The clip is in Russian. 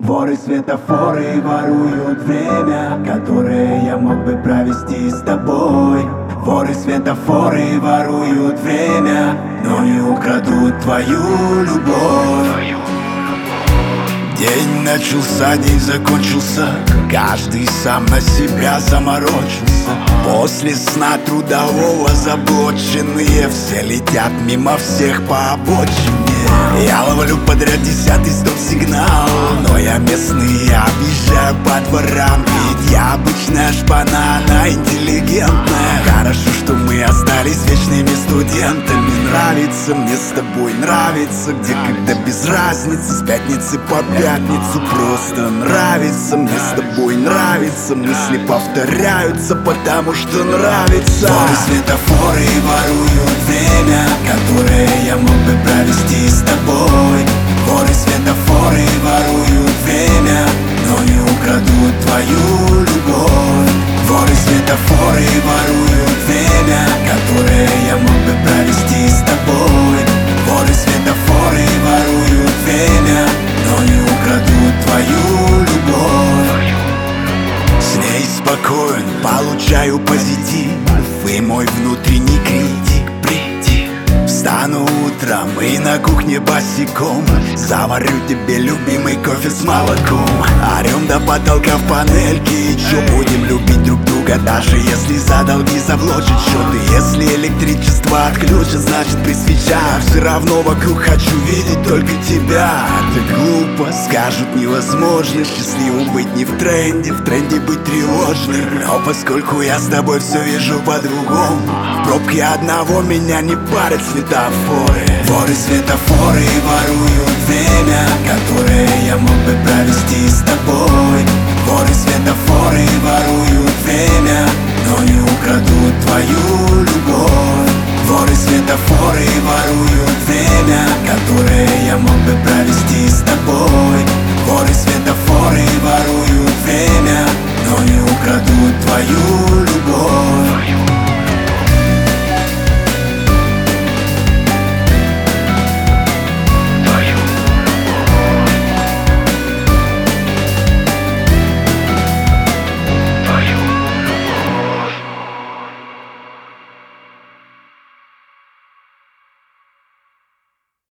Воры светофоры воруют время, которое я мог бы провести с тобой. Воры светофоры воруют время, но не украдут твою любовь. День начался, день закончился, каждый сам на себя заморочился. После сна трудового заблоченные все летят мимо всех по обочине. Я ловлю подряд 10-й стоп-сигнал, но я местный, объезжаю по дворам. Ведь я обычная шпана, она интеллигентная. Хорошо, что мы остались вечными студентами. Нравится мне с тобой, нравится где, когда без разницы. С пятницы по пятницу просто нравится мне с тобой, нравится. Мысли повторяются, потому что нравится. Воры светофоры воруют время, которое я мог бы провести с тобой. Воры светофоры воруют время, но не украдут твою любовь. Воры светофоры воруют время, которое я мог бы провести с тобой. Воры светофоры воруют время, но не украдут твою любовь. С ней спокоен, получаю позитив, и мой внутренний критик. Встану утром и на кухне босиком заварю тебе любимый кофе с молоком. Орем до потолка в панельке, и чё, будем любить друг друга, даже если за долги завлочат счеты. Если электричество отключат, значит при свечах все равно вокруг хочу видеть только тебя. Это глупо, скажут невозможно счастливым быть не в тренде быть тревожным. Но поскольку я с тобой все вижу по-другому, в пробке одного меня не парят светофоры. Воры светофоры воруют время, которое я мог бы провести с тобой. Воры светофоры воруют время, но не украдут твою любовь. Воры светофоры воруют время, которое я мог бы провести с тобой. Воры светофоры воруют время, но не украдут твою любовь.